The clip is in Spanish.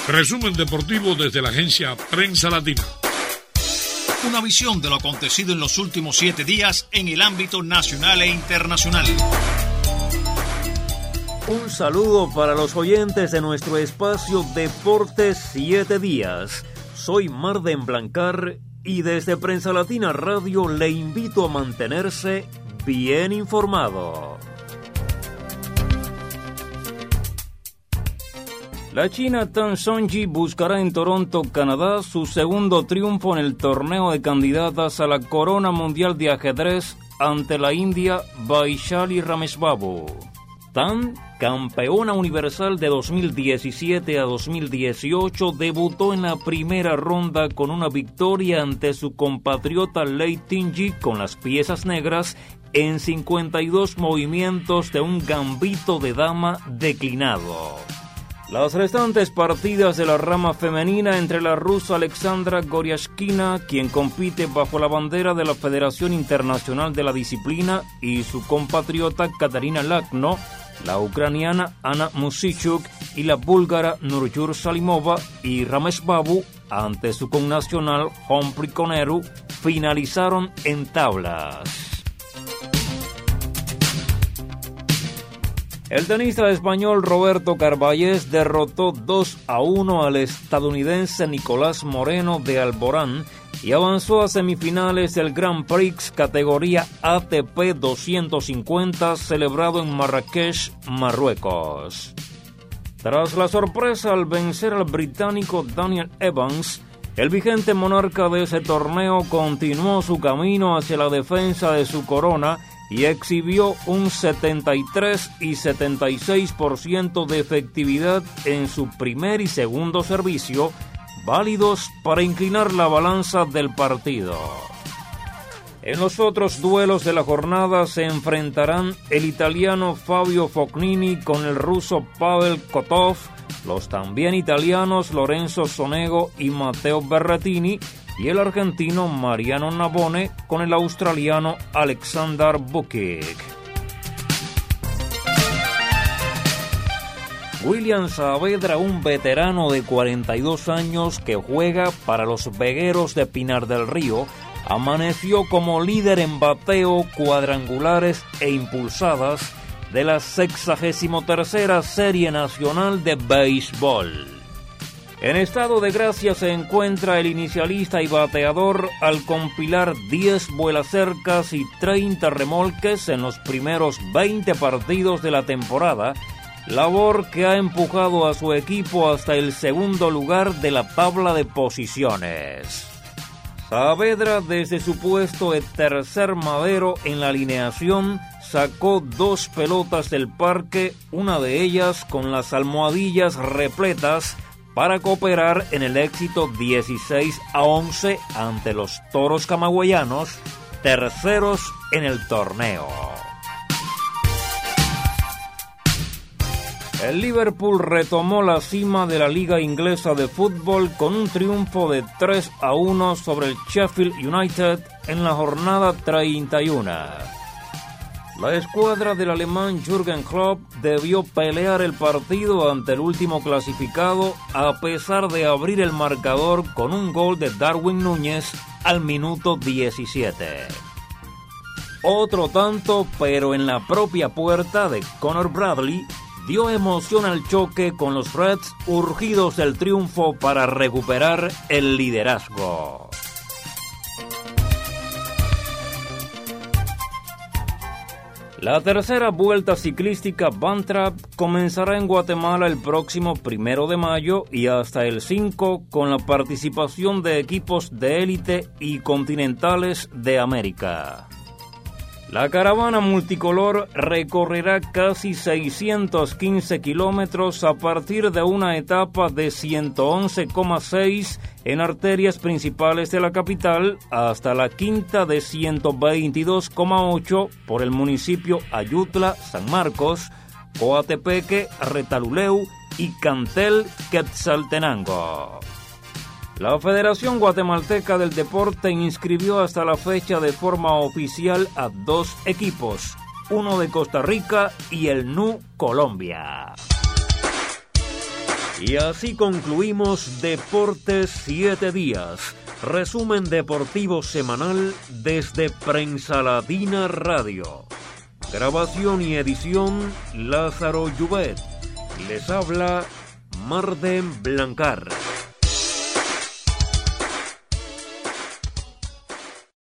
Resumen deportivo desde la agencia Prensa Latina. Una visión de lo acontecido en los últimos 7 días en el ámbito nacional e internacional. Un saludo para los oyentes de nuestro espacio Deportes 7 días. Soy Marden Blancar y desde Prensa Latina Radio le invito a mantenerse bien informado. La china Tan Sonji buscará en Toronto, Canadá, su segundo triunfo en el torneo de candidatas a la corona mundial de ajedrez ante la india Vaishali Ramesbabu. Tan, campeona universal de 2017 a 2018, debutó en la primera ronda con una victoria ante su compatriota Lei Tingyi con las piezas negras en 52 movimientos de un gambito de dama declinado. Las restantes partidas de la rama femenina entre la rusa Alexandra Goryashkina, quien compite bajo la bandera de la Federación Internacional de la Disciplina, y su compatriota Katarina Lagno, la ucraniana Ana Musichuk y la búlgara Nurjur Salimova y Ramesbabu, ante su connacional Humphrey Coneru, finalizaron en tablas. El tenista español Roberto Carballés derrotó 2-1 al estadounidense Nicolás Moreno de Alborán y avanzó a semifinales del Grand Prix categoría ATP 250 celebrado en Marrakech, Marruecos. Tras la sorpresa al vencer al británico Daniel Evans, el vigente monarca de ese torneo continuó su camino hacia la defensa de su corona y exhibió un 73 y 76% de efectividad en su primer y segundo servicio, válidos para inclinar la balanza del partido. En los otros duelos de la jornada se enfrentarán el italiano Fabio Fognini con el ruso Pavel Kotov, los también italianos Lorenzo Sonego y Matteo Berrettini, y el argentino Mariano Navone con el australiano Alexander Bukic. William Saavedra, un veterano de 42 años que juega para los Vegueros de Pinar del Río, amaneció como líder en bateo, cuadrangulares e impulsadas de la 63ª Serie Nacional de Béisbol. En estado de gracia se encuentra el inicialista y bateador al compilar 10 vuelacercas y 30 remolques en los primeros 20 partidos de la temporada, labor que ha empujado a su equipo hasta el segundo lugar de la tabla de posiciones. Saavedra, desde su puesto de tercer madero en la alineación, sacó 2 pelotas del parque, una de ellas con las almohadillas repletas, para cooperar en el éxito 16-11 ante los Toros camagüeyanos, terceros en el torneo. El Liverpool retomó la cima de la Liga Inglesa de Fútbol con un triunfo de 3-1 sobre el Sheffield United en la jornada 31. La escuadra del alemán Jürgen Klopp debió pelear el partido ante el último clasificado a pesar de abrir el marcador con un gol de Darwin Núñez al minuto 17. Otro tanto, pero en la propia puerta, de Connor Bradley, dio emoción al choque con los Reds urgidos del triunfo para recuperar el liderazgo. La tercera vuelta ciclística Bantrap comenzará en Guatemala el próximo 1 de mayo y hasta el 5 con la participación de equipos de élite y continentales de América. La caravana multicolor recorrerá casi 615 kilómetros a partir de una etapa de 111,6 en arterias principales de la capital hasta la quinta de 122,8 por el municipio Ayutla, San Marcos, Coatepeque, Retaluleu y Cantel, Quetzaltenango. La Federación Guatemalteca del Deporte inscribió hasta la fecha de forma oficial a 2 equipos, uno de Costa Rica y el NU Colombia. Y así concluimos Deportes 7 días, resumen deportivo semanal desde Prensa Latina Radio. Grabación y edición Lázaro Llubet. Les habla Marden Blancar.